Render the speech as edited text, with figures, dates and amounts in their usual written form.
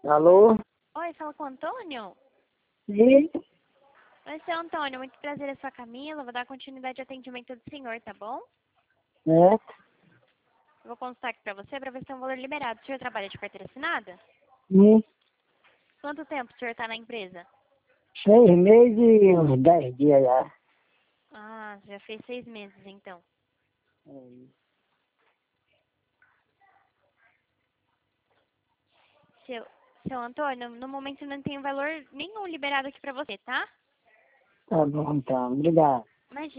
Alô? Oi, fala com o Antônio? Sim? Oi, seu Antônio, muito prazer, eu sou a Camila, vou dar continuidade ao atendimento do senhor, tá bom? É? Eu vou consultar aqui pra você pra ver se tem um valor liberado. O senhor trabalha de carteira assinada? Sim. Quanto tempo o senhor tá na empresa? 6 meses e uns 10 dias já. Ah, já fez 6 meses, então. Seu, seu Antônio, no momento não tem valor nenhum liberado aqui pra você, tá? Tá bom, então. Obrigado. Imagina.